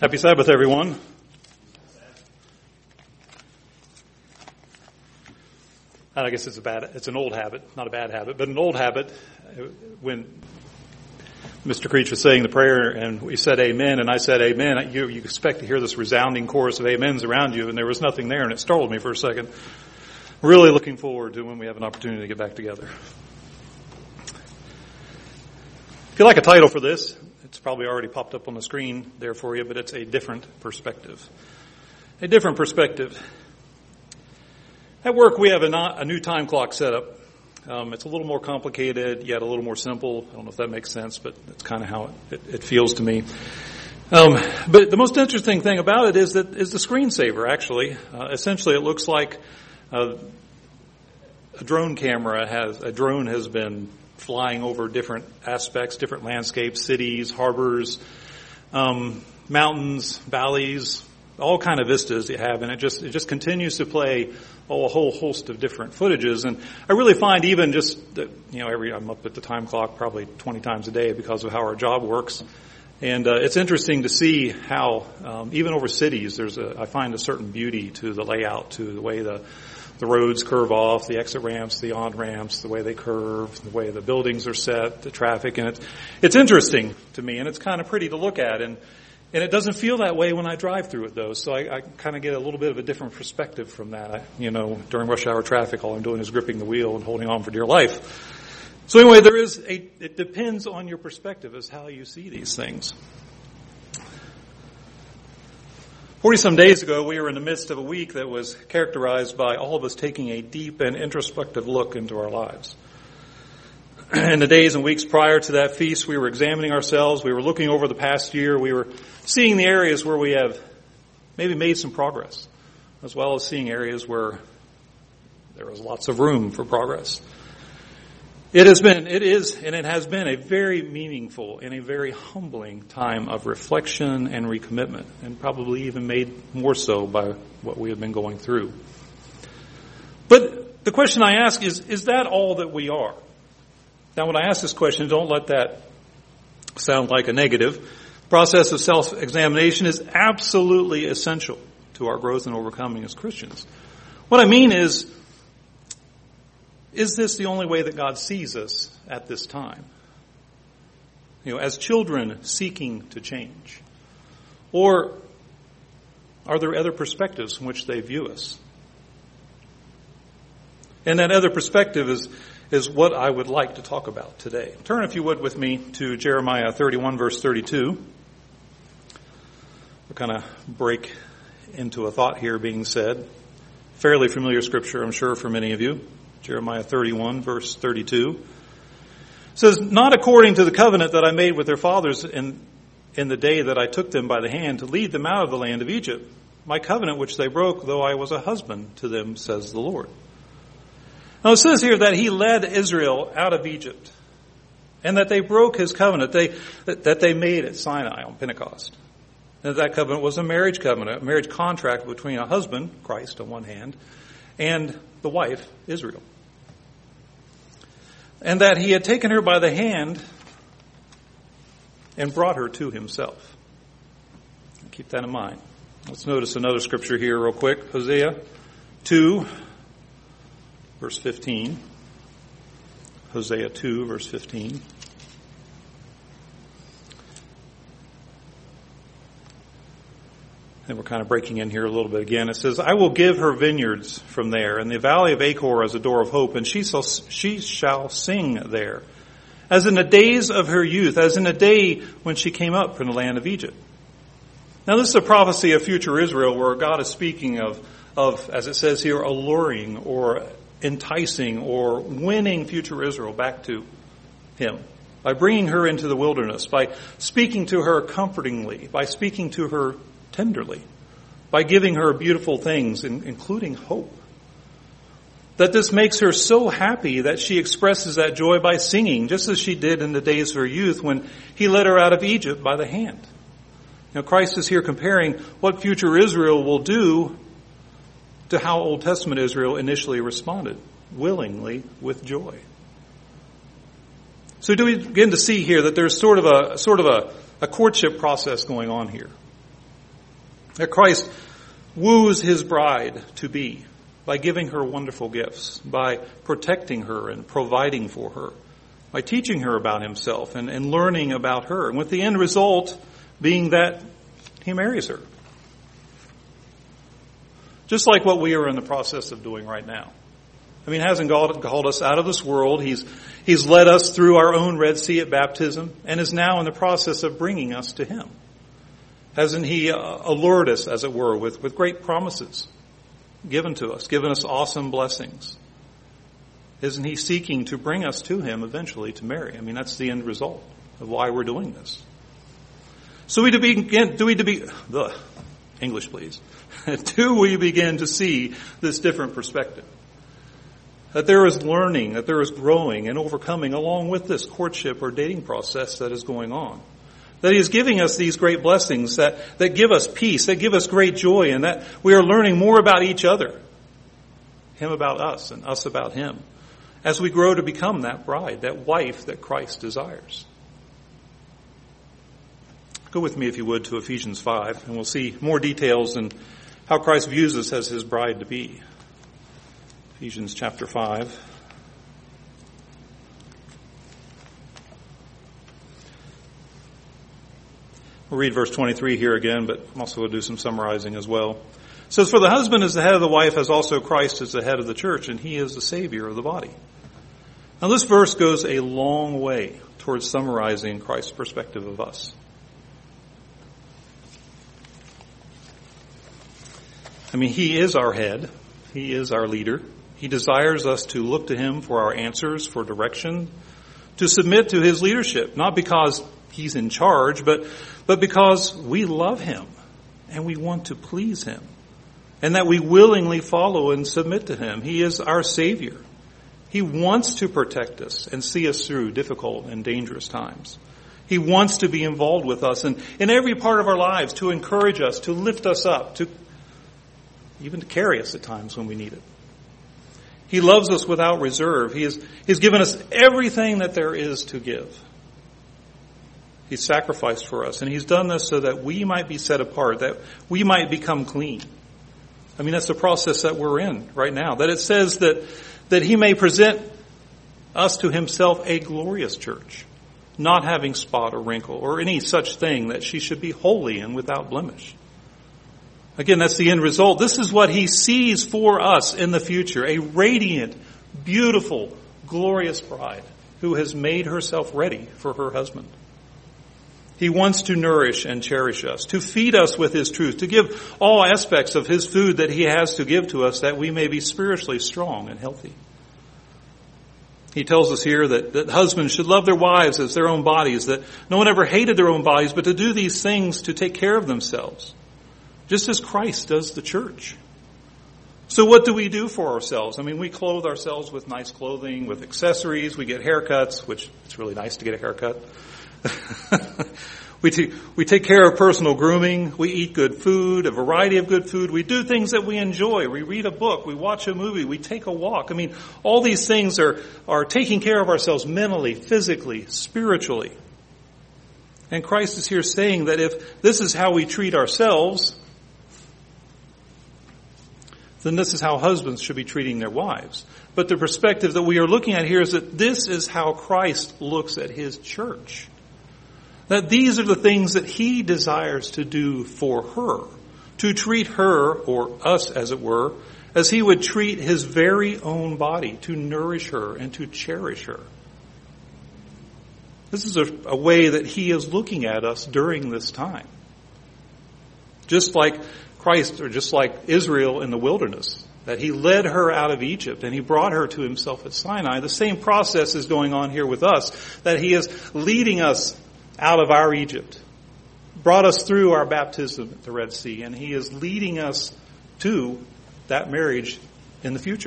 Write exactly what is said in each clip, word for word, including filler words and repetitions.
Happy Sabbath, everyone. I guess it's a bad, it's an old habit, not a bad habit, but an old habit. When Mister Creech was saying the prayer and we said amen and I said amen, you, you expect to hear this resounding chorus of amens around you, and there was nothing there, and it startled me for a second. Really looking forward to when we have an opportunity to get back together. If you like a title for this, it's probably already popped up on the screen there for you, but it's A Different Perspective. A different perspective. At work, we have a, not, a new time clock set up. Um, it's a little more complicated, yet a little more simple. I don't know if that makes sense, but that's kind of how it, it, it feels to me. Um, but the most interesting thing about it is that is the screensaver, actually. Uh, essentially, it looks like uh, a drone camera has, a drone has been flying over different aspects, different landscapes, cities, harbors, um, mountains, valleys, all kind of vistas you have, and it just it just continues to play oh, a whole host of different footages. And I really find even just that, you know, every I'm up at the time clock probably twenty times a day because of how our job works, and uh, it's interesting to see how um, even over cities, there's a I find a certain beauty to the layout, to the way the The roads curve off, the exit ramps, the on-ramps, the way they curve, the way the buildings are set, the traffic, and it's it's interesting to me, and it's kind of pretty to look at, and and it doesn't feel that way when I drive through it, though. So I, I kind of get a little bit of a different perspective from that. I, you know, during rush hour traffic, all I'm doing is gripping the wheel and holding on for dear life. So anyway, there is a. It depends on your perspective as how you see these things. Forty-some days ago, we were in the midst of a week that was characterized by all of us taking a deep and introspective look into our lives. In the days and weeks prior to that feast, we were examining ourselves. We were looking over the past year. We were seeing the areas where we have maybe made some progress, as well as seeing areas where there was lots of room for progress. It has been, it is, and it has been a very meaningful and a very humbling time of reflection and recommitment, and probably even made more so by what we have been going through. But the question I ask is, is that all that we are? Now, when I ask this question, don't let that sound like a negative. The process of self-examination is absolutely essential to our growth and overcoming as Christians. What I mean is, is this the only way that God sees us at this time? You know, as children seeking to change? Or are there other perspectives from which they view us? And that other perspective is, is what I would like to talk about today. Turn, if you would, with me to Jeremiah thirty-one, verse thirty-two. We'll kind of break into a thought here being said. Fairly familiar scripture, I'm sure, for many of you. Jeremiah thirty-one, verse thirty-two. It says, "Not according to the covenant that I made with their fathers in, in the day that I took them by the hand to lead them out of the land of Egypt. My covenant which they broke, though I was a husband to them, says the Lord." Now it says here that he led Israel out of Egypt, and that they broke his covenant they, that, that they made at Sinai on Pentecost. And that covenant was a marriage covenant, a marriage contract between a husband, Christ on one hand, and the wife, Israel. And that he had taken her by the hand and brought her to himself. Keep that in mind. Let's notice another scripture here real quick. Hosea two, verse fifteen. Hosea two, verse fifteen. And we're kind of breaking in here a little bit again. It says, "I will give her vineyards from there, and the valley of Achor as a door of hope, and she shall, she shall sing there, as in the days of her youth, as in the day when she came up from the land of Egypt." Now this is a prophecy of future Israel where God is speaking of, of, as it says here, alluring or enticing or winning future Israel back to him by bringing her into the wilderness, by speaking to her comfortingly, by speaking to her tenderly, by giving her beautiful things, including hope. That this makes her so happy that she expresses that joy by singing, just as she did in the days of her youth when he led her out of Egypt by the hand. Now Christ is here comparing what future Israel will do to how Old Testament Israel initially responded, willingly with joy. So do we begin to see here that there's sort of a sort of a, a courtship process going on here. That Christ woos his bride to be by giving her wonderful gifts, by protecting her and providing for her, by teaching her about himself and, and learning about her, and with the end result being that he marries her. Just like what we are in the process of doing right now. I mean, hasn't God called us out of this world? He's, he's led us through our own Red Sea at baptism and is now in the process of bringing us to him. Hasn't he uh, allured us, as it were, with, with great promises given to us, given us awesome blessings? Isn't he seeking to bring us to him eventually to marry? I mean, that's the end result of why we're doing this. So we begin, do we to be, the English please, do we begin to see this different perspective? That there is learning, that there is growing and overcoming along with this courtship or dating process that is going on. That he is giving us these great blessings that, that give us peace, that give us great joy, and that we are learning more about each other. Him about us and us about him. As we grow to become that bride, that wife that Christ desires. Go with me, if you would, to Ephesians five, and we'll see more details in how Christ views us as his bride to be. Ephesians chapter five. We'll read verse twenty-three here again, but I'm also going to do some summarizing as well. It says, "For the husband is the head of the wife, as also Christ is the head of the church, and he is the Savior of the body." Now this verse goes a long way towards summarizing Christ's perspective of us. I mean, he is our head. He is our leader. He desires us to look to him for our answers, for direction, to submit to his leadership, not because he's in charge, but, but because we love him and we want to please him, and that we willingly follow and submit to him. He is our Savior. He wants to protect us and see us through difficult and dangerous times. He wants to be involved with us and in every part of our lives, to encourage us, to lift us up, to even to carry us at times when we need it. He loves us without reserve. He has, he's given us everything that there is to give. He's sacrificed for us, and he's done this so that we might be set apart, that we might become clean. I mean, that's the process that we're in right now. That it says that, that he may present us to himself a glorious church, not having spot or wrinkle or any such thing, that she should be holy and without blemish. Again, that's the end result. This is what he sees for us in the future. A radiant, beautiful, glorious bride who has made herself ready for her husband. He wants to nourish and cherish us, to feed us with his truth, to give all aspects of his food that he has to give to us, that we may be spiritually strong and healthy. He tells us here that, that husbands should love their wives as their own bodies, that no one ever hated their own bodies, but to do these things to take care of themselves, just as Christ does the church. So what do we do for ourselves? I mean, we clothe ourselves with nice clothing, with accessories. We get haircuts, which it's really nice to get a haircut. we, t- we take care of personal grooming. We eat good food, a variety of good food. We do things that we enjoy. We read a book. We watch a movie. We take a walk. I mean, all these things are, are taking care of ourselves mentally, physically, spiritually. And Christ is here saying that if this is how we treat ourselves, then this is how husbands should be treating their wives. But the perspective that we are looking at here is that this is how Christ looks at his church. That these are the things that he desires to do for her. To treat her, or us as it were, as he would treat his very own body. To nourish her and to cherish her. This is a, a way that he is looking at us during this time. Just like Christ, or just like Israel in the wilderness, that he led her out of Egypt and he brought her to himself at Sinai. The same process is going on here with us, that he is leading us out of our Egypt, brought us through our baptism at the Red Sea, and he is leading us to that marriage in the future.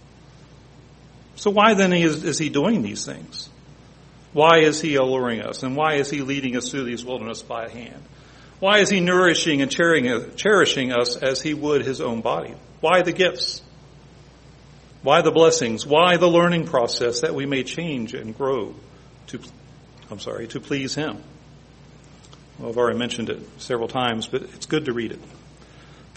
So why then is, is he doing these things? Why is he alluring us? And why is he leading us through these wilderness by hand? Why is he nourishing and cherishing us as he would his own body? Why the gifts? Why the blessings? Why the learning process, that we may change and grow to, I'm sorry, to please him? Well, I've already mentioned it several times, but it's good to read it.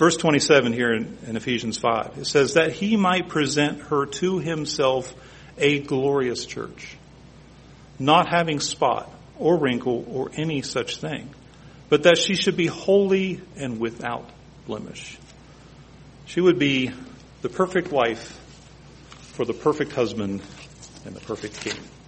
Verse twenty-seven here in, in Ephesians five, it says that he might present her to himself a glorious church, not having spot or wrinkle or any such thing, but that she should be holy and without blemish. She would be the perfect wife for the perfect husband and the perfect king.